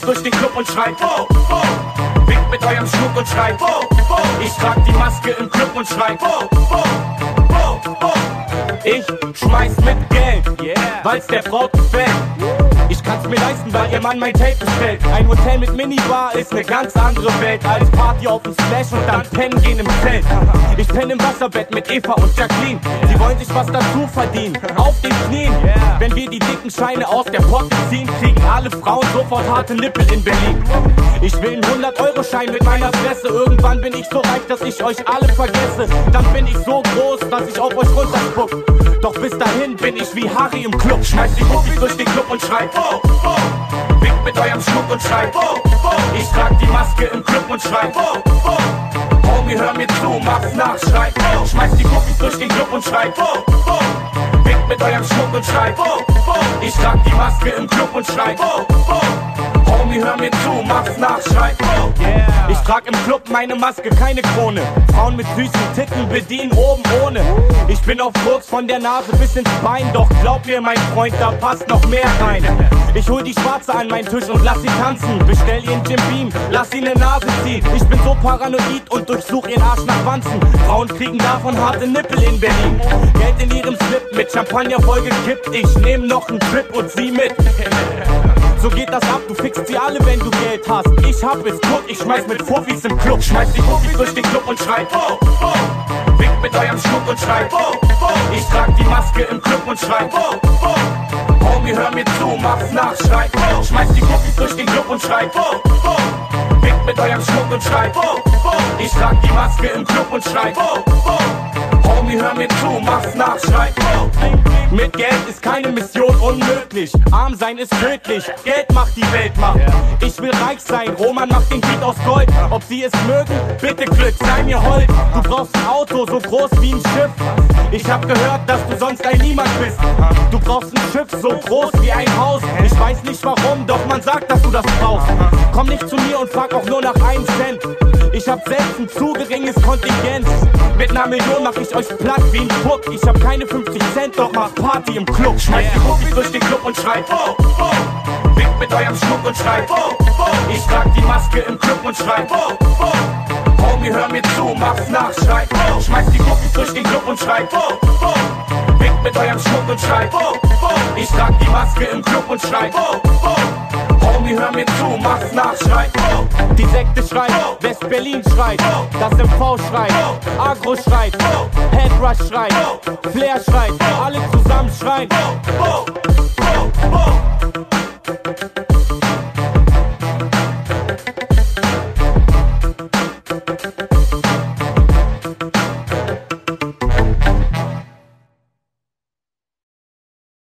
durch den Club und schreit, oh, oh. Winkt mit eurem Schmuck und schreit, oh, oh. Ich trag die Maske im Club und schreit, oh, oh, oh, oh. Ich schmeiß mit Geld, weil's der Frau gefällt. Ich kann's mir leisten, weil ihr Mann mein Tape bestellt. Ein Hotel mit Minibar ist ne ganz andere Welt als Party auf dem Splash und dann pennen gehen im Zelt. Ich penne im Wasserbett mit Eva und Jacqueline. Sie wollen sich was dazu verdienen, auf den Knien. Wenn wir die dicken Scheine aus der Potte ziehen, kriegen alle Frauen sofort harte Nippel in Berlin. Ich will einen 100-Euro-Schein mit meiner Fresse. Irgendwann bin ich so reich, dass ich euch alle vergesse. Dann bin ich so groß, dass ich auf euch runterspuck. Doch bis dahin bin ich wie Harry im Club. Schmeißt die Muffis durch den Club und schreit, oh, oh. Winkt mit eurem Schmuck und schreit, oh, oh. Ich trag die Maske im Club und schreit, oh, oh. Homie, hör mir zu, mach's nach, schreit, oh. Schmeißt die Muffis durch den Club und schreit, oh, oh. Winkt mit eurem Schmuck und schreit, oh, oh. Ich trag die Maske im Club und schreit, oh, oh. Homie, hör mir zu, mach's nach, schreit, oh. Ich trag im Club meine Maske, keine Krone. Frauen mit süßen Titten bedienen oben ohne. Ich bin auf Kurs von der Nase bis ins Bein. Doch glaub mir, mein Freund, da passt noch mehr rein. Ich hol die Schwarze an meinen Tisch und lass sie tanzen. Bestell ihren Jim Beam, lass sie ne Nase ziehen. Ich bin so paranoid und durchsuch ihren Arsch nach Wanzen. Frauen kriegen davon harte Nippel in Berlin. Geld in ihrem Slip mit Champagner vollgekippt. Ich nehm noch nen Trip und sie mit. So geht das ab, du fickst sie alle, wenn du Geld hast. Ich hab es, guck, ich schmeiß mit Fuffis im Club. Schmeiß die Fuffis durch den Club und schreit, oh, oh. Winkt mit eurem Schmuck und schreit, oh, oh. Ich trag die Maske im Club und schreit, oh, oh. Homie, hör mir zu, mach's nach, schreit, oh. Schmeiß die Fuffis durch den Club und schreit, oh, oh. Winkt mit eurem Schmuck und schreit, oh, oh. Ich trag die Maske im Club und schreit, oh, oh. Homie, hör mir zu, mach's nach, schreit, oh. Mit Geld ist keine Mission unmöglich. Arm sein ist tödlich, Geld macht die Weltmacht. Ich will reich sein, Roman macht den Beat aus Gold. Ob sie es mögen, bitte Glück, sei mir hold. Du brauchst ein Auto so groß wie ein Schiff. Ich hab gehört, dass du sonst ein Niemand bist. Du brauchst ein Schiff so groß wie ein Haus. Ich weiß nicht warum, doch man sagt, dass du das brauchst. Komm nicht zu mir und frag auch nur nach 1 Cent. Ich hab selbst ein zu geringes Kontingent. Mit ner Million mach ich euch platt wie ein Puck. Ich hab keine 50 Cent, doch mach Party im Club. Schmeißt die Muffis durch den Club und schreit, oh, oh. Winkt mit eurem Schmuck und schreit, oh, oh. Ich trag die Maske im Club und schreit, oh, oh. Homie, hör mir zu, mach's nach, schreit, oh. Schmeißt die Muffis durch den Club und schreit, oh, oh. Winkt mit eurem Schmuck und schreit, oh, oh. Ich trag die Maske im Club und schreit, oh, oh. Homie, hör mir zu, mach's nach, schreit, oh. Die Sekte schreit, West-Berlin schreit, das MV schreit, Agro schreit, Headrush schreit, Flair schreit, alle zusammen schreien.